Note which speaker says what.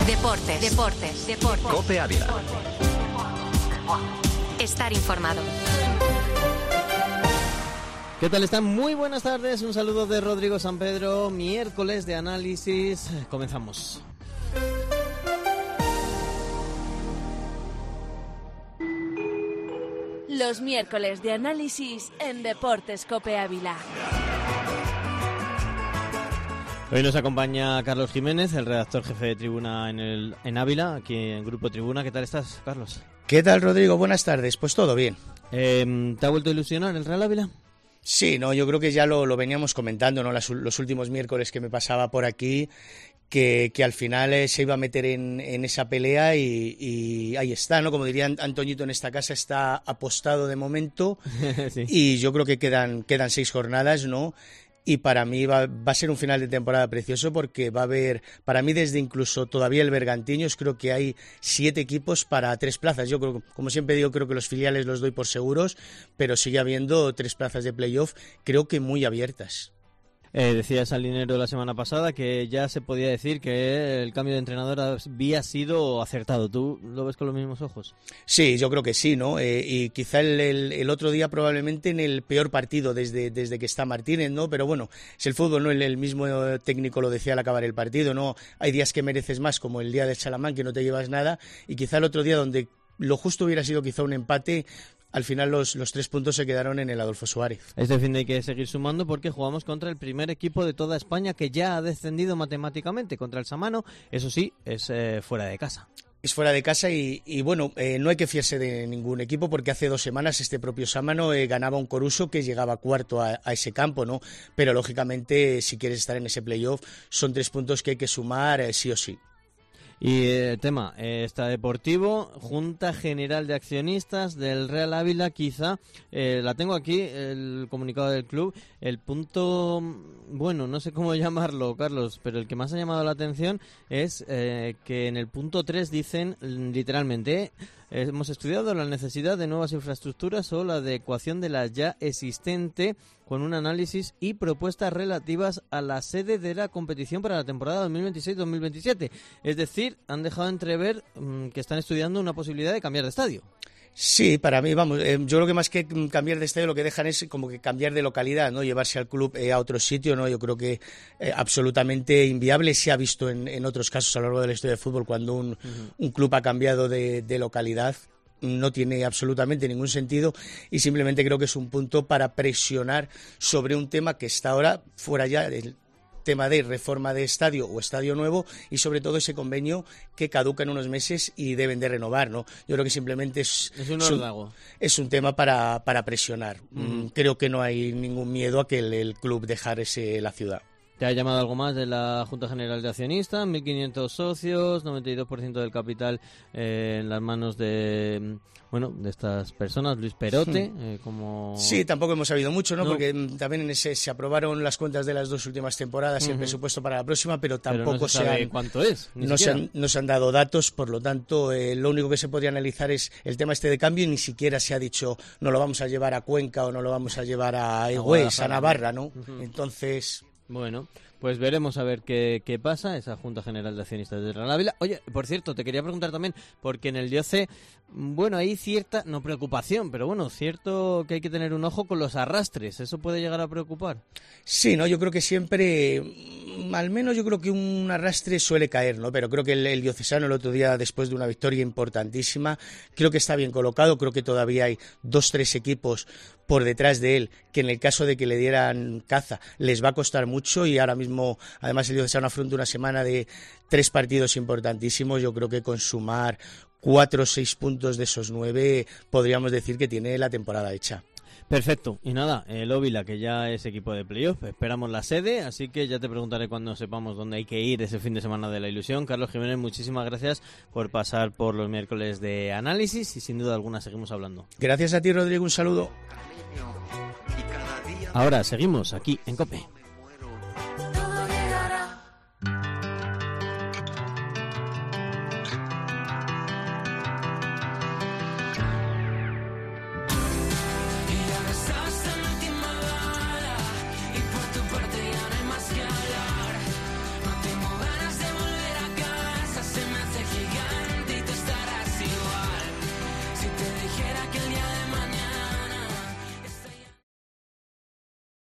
Speaker 1: Deportes.
Speaker 2: COPE Ávila.
Speaker 1: Estar informado.
Speaker 3: ¿Qué tal están? Muy buenas tardes, un saludo de Rodrigo San Pedro, miércoles de análisis, comenzamos.
Speaker 4: Los miércoles de análisis en Deportes COPE Ávila.
Speaker 3: Hoy nos acompaña Carlos Jiménez, el redactor jefe de Tribuna en Ávila, aquí en Grupo Tribuna. ¿Qué tal estás, Carlos?
Speaker 5: ¿Qué tal, Rodrigo? Buenas tardes. Pues todo bien.
Speaker 3: ¿Te ha vuelto a ilusionar el Real Ávila?
Speaker 5: Sí, no, yo creo que ya lo veníamos comentando, ¿no? Los últimos miércoles que me pasaba por aquí, que al final se iba a meter en esa pelea y ahí está, ¿no? Como diría Antoñito en esta casa, está apostado de momento. Sí. Y yo creo que quedan 6 jornadas, ¿no? Y para mí va a ser un final de temporada precioso porque va a haber, para mí desde incluso todavía el Bergantiños, creo que hay 7 equipos para 3 plazas. Yo creo, como siempre digo, creo que los filiales los doy por seguros, pero sigue habiendo 3 plazas de playoff, creo que muy abiertas.
Speaker 3: Decía Salinero la semana pasada que ya se podía decir que el cambio de entrenador había sido acertado. ¿Tú lo ves con los mismos ojos? Sí,
Speaker 5: yo creo que sí, ¿no? Y quizá el otro día probablemente en el peor partido desde que está Martínez, ¿no? Pero bueno, es el fútbol, ¿no? El mismo técnico lo decía al acabar el partido, ¿no? Hay días que mereces más, como el día de Chalamán, que no te llevas nada, y quizá el otro día donde lo justo hubiera sido quizá un empate. Al final los 3 puntos se quedaron en el Adolfo Suárez.
Speaker 3: Este fin de hay que seguir sumando porque jugamos contra el primer equipo de toda España que ya ha descendido matemáticamente, contra el Samano. Eso sí, es fuera de casa.
Speaker 5: Es fuera de casa y bueno, no hay que fiarse de ningún equipo porque hace 2 semanas este propio Sámano ganaba un Coruso que llegaba cuarto a ese campo, ¿no? Pero lógicamente si quieres estar en ese playoff son 3 puntos que hay que sumar sí o sí.
Speaker 3: Y el tema está deportivo, Junta General de Accionistas del Real Ávila, quizá, la tengo aquí, el comunicado del club, el punto, bueno, no sé cómo llamarlo, Carlos, pero el que más ha llamado la atención es que en el punto 3 dicen literalmente, hemos estudiado la necesidad de nuevas infraestructuras o la adecuación de la ya existente con un análisis y propuestas relativas a la sede de la competición para la temporada 2026-2027. Es decir, han dejado entrever que están estudiando una posibilidad de cambiar de estadio.
Speaker 5: Sí, para mí, vamos, yo creo que más que cambiar de estadio lo que dejan es como que cambiar de localidad, ¿no? Llevarse al club a otro sitio, ¿no? Yo creo que absolutamente inviable. Se ha visto en otros casos a lo largo de la historia del fútbol cuando un club ha cambiado de localidad. No tiene absolutamente ningún sentido y simplemente creo que es un punto para presionar sobre un tema que está ahora fuera ya del tema de reforma de estadio o estadio nuevo y sobre todo ese convenio que caduca en unos meses y deben de renovar, ¿no? Yo creo que simplemente es un tema para presionar. Creo que no hay ningún miedo a que el club dejase la ciudad.
Speaker 3: ¿Te ha llamado algo más de la Junta General de Accionistas? 1.500 socios, 92% del capital en las manos de estas personas. Luis Perote, como...
Speaker 5: Sí, tampoco hemos sabido mucho, ¿no? Porque también en ese se aprobaron las cuentas de las 2 últimas temporadas y el presupuesto para la próxima, pero tampoco
Speaker 3: no se sabe cuánto es.
Speaker 5: No se han dado datos, por lo tanto, lo único que se podría analizar es el tema de cambio y ni siquiera se ha dicho no lo vamos a llevar a Cuenca o no lo vamos a llevar a Higües, a Navarra, ¿no? Entonces...
Speaker 3: Bueno, pues veremos a ver qué pasa, esa Junta General de Accionistas de Real Ávila. Oye, por cierto, te quería preguntar también, porque en el DIOCE, bueno, hay cierta, no preocupación, pero bueno, cierto que hay que tener un ojo con los arrastres. ¿Eso puede llegar a preocupar?
Speaker 5: Sí, no, yo creo que siempre, al menos yo creo que un arrastre suele caer, ¿no? Pero creo que el diocesano el otro día, después de una victoria importantísima, creo que está bien colocado, creo que todavía hay 2-3 equipos por detrás de él, que en el caso de que le dieran caza, les va a costar mucho y ahora mismo, además el diocesano afronta una semana de 3 partidos importantísimos. Yo creo que con sumar 4 o 6 puntos de esos 9 podríamos decir que tiene la temporada hecha.
Speaker 3: Perfecto, y nada, el Ávila que ya es equipo de playoff, esperamos la sede, así que ya te preguntaré cuando sepamos dónde hay que ir ese fin de semana de la ilusión. Carlos Jiménez, muchísimas gracias por pasar por los miércoles de análisis y sin duda alguna seguimos hablando.
Speaker 5: Gracias a ti, Rodrigo, un saludo.
Speaker 3: Ahora seguimos aquí en COPE.